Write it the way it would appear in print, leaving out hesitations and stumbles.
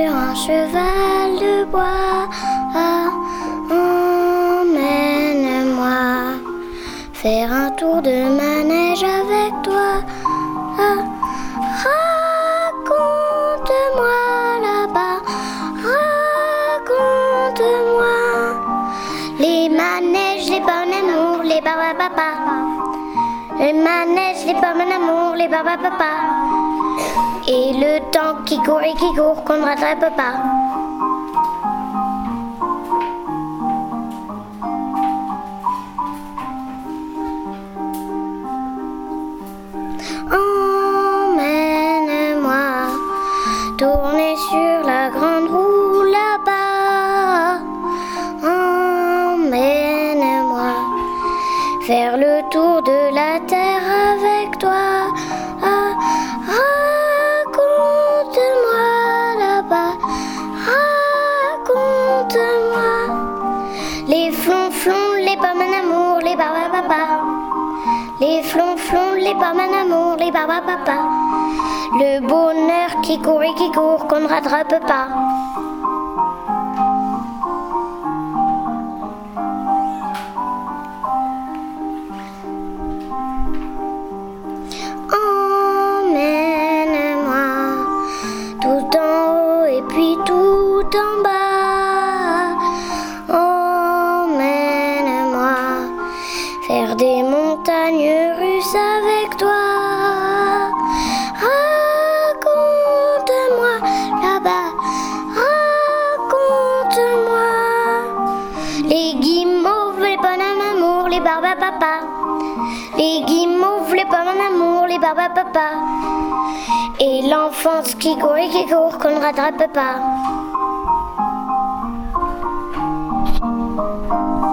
sur un cheval de bois. Emmène-moi faire un tour de manège avec toi. Raconte-moi là-bas, raconte-moi les manèges, les bons amours, les papa. Les manèges, les bons amours, les papa. Et le temps qui court et qui court qu'on ne rattrape pas. Emmène-moi tourner sur la grande roue là-bas. Emmène-moi faire le tour de la terre avec toi. Raconte-moi là-bas, raconte-moi les flonflons, les pommes d'amour, les papa. Les flonflons, les pommes d'amour, les papa. Le bonheur qui court et qui court qu'on ne rattrape pas. Emmène-moi tout en haut et puis tout en bas. Emmène-moi faire des montagnes russes avec toi. Raconte-moi là-bas, raconte-moi les guimauves, les pommes d'amour, les papa. Les guimauves, les pommes d'amour, les papa. Et l'enfance qui court et qui court qu'on ne rattrape pas.